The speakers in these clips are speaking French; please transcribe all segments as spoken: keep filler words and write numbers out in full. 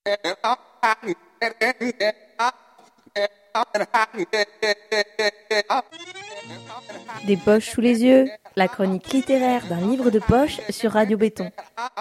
Des poches sous les yeux, la chronique littéraire d'un livre de poche sur Radio Béton.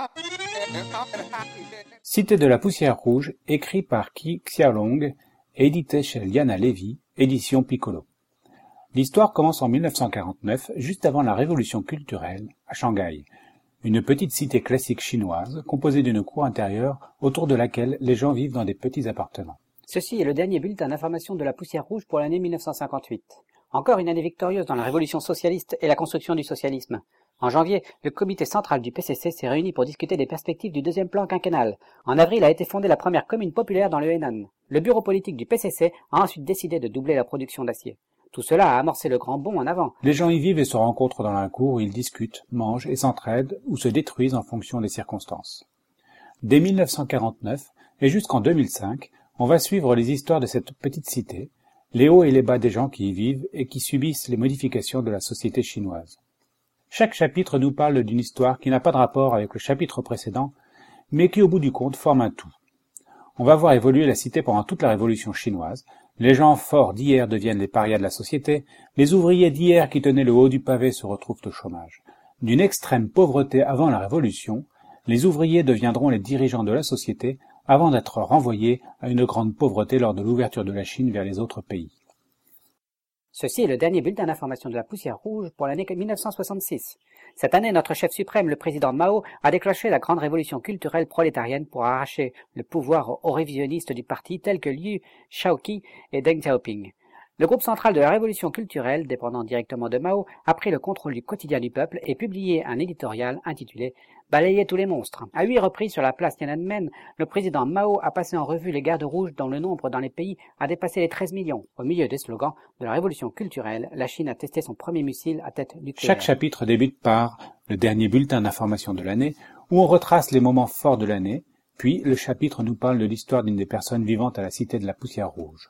Cité de la poussière rouge, écrit par Qi Xiaolong, édité chez Liana Levy, édition Piccolo. L'histoire commence en mille neuf cent quarante-neuf, juste avant la révolution culturelle, à Shanghai, une petite cité classique chinoise composée d'une cour intérieure autour de laquelle les gens vivent dans des petits appartements. Ceci est le dernier bulletin d'information de la poussière rouge pour l'année mille neuf cent cinquante-huit. Encore une année victorieuse dans la révolution socialiste et la construction du socialisme. En janvier, le comité central du P C C s'est réuni pour discuter des perspectives du deuxième plan quinquennal. En avril a été fondée la première commune populaire dans le Henan. Le bureau politique du P C C a ensuite décidé de doubler la production d'acier. Tout cela a amorcé le grand bond en avant. Les gens y vivent et se rencontrent dans la cour où ils discutent, mangent et s'entraident ou se détruisent en fonction des circonstances. Dès mille neuf cent quarante-neuf et jusqu'en deux mille cinq, on va suivre les histoires de cette petite cité, les hauts et les bas des gens qui y vivent et qui subissent les modifications de la société chinoise. Chaque chapitre nous parle d'une histoire qui n'a pas de rapport avec le chapitre précédent, mais qui au bout du compte forme un tout. On va voir évoluer la cité pendant toute la révolution chinoise. Les gens forts d'hier deviennent les parias de la société, les ouvriers d'hier qui tenaient le haut du pavé se retrouvent au chômage. D'une extrême pauvreté avant la révolution, les ouvriers deviendront les dirigeants de la société avant d'être renvoyés à une grande pauvreté lors de l'ouverture de la Chine vers les autres pays. Ceci est le dernier bulletin d'information de la poussière rouge pour l'année mille neuf cent soixante-six. Cette année, notre chef suprême, le président Mao, a déclenché la grande révolution culturelle prolétarienne pour arracher le pouvoir aux révisionnistes du parti tels que Liu Shaoqi et Deng Xiaoping. Le groupe central de la révolution culturelle, dépendant directement de Mao, a pris le contrôle du quotidien du peuple et publié un éditorial intitulé « Balayer tous les monstres ». À huit reprises sur la place Tiananmen, le président Mao a passé en revue les gardes rouges dont le nombre dans les pays a dépassé les treize millions. Au milieu des slogans de la révolution culturelle, la Chine a testé son premier missile à tête nucléaire. Chaque chapitre débute par le dernier bulletin d'information de l'année, où on retrace les moments forts de l'année, puis le chapitre nous parle de l'histoire d'une des personnes vivant à la cité de la poussière rouge.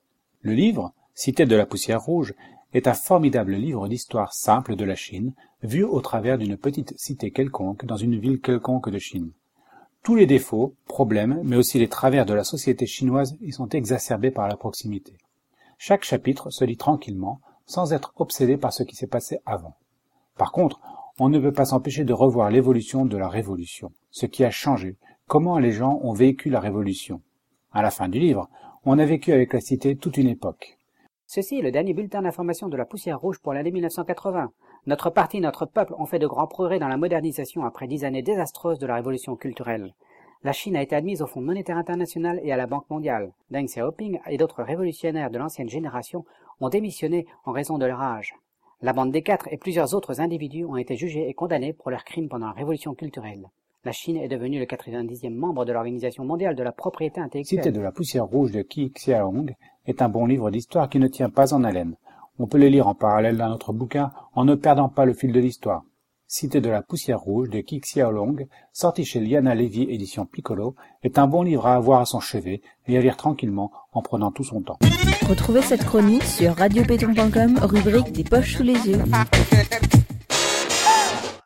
Le livre, Cité de la poussière rouge, est un formidable livre d'histoire simple de la Chine, vu au travers d'une petite cité quelconque dans une ville quelconque de Chine. Tous les défauts, problèmes, mais aussi les travers de la société chinoise y sont exacerbés par la proximité. Chaque chapitre se lit tranquillement, sans être obsédé par ce qui s'est passé avant. Par contre, on ne peut pas s'empêcher de revoir l'évolution de la révolution, ce qui a changé, comment les gens ont vécu la révolution. À la fin du livre, on a vécu avec la cité toute une époque. Ceci est le dernier bulletin d'information de la poussière rouge pour l'année mille neuf cent quatre-vingts. Notre parti, notre peuple ont fait de grands progrès dans la modernisation après dix années désastreuses de la révolution culturelle. La Chine a été admise au Fonds monétaire international et à la Banque mondiale. Deng Xiaoping et d'autres révolutionnaires de l'ancienne génération ont démissionné en raison de leur âge. La bande des quatre et plusieurs autres individus ont été jugés et condamnés pour leurs crimes pendant la révolution culturelle. La Chine est devenue le quatre-vingt-dixième membre de l'Organisation mondiale de la propriété intellectuelle. Cité de la poussière rouge de Qi Xiaolong est un bon livre d'histoire qui ne tient pas en haleine. On peut le lire en parallèle d'un autre bouquin en ne perdant pas le fil de l'histoire. Cité de la poussière rouge de Qi Xiaolong, sorti chez Liana Levy édition Piccolo, est un bon livre à avoir à son chevet et à lire tranquillement en prenant tout son temps. Retrouvez cette chronique sur radio béton point com, rubrique des poches sous les yeux.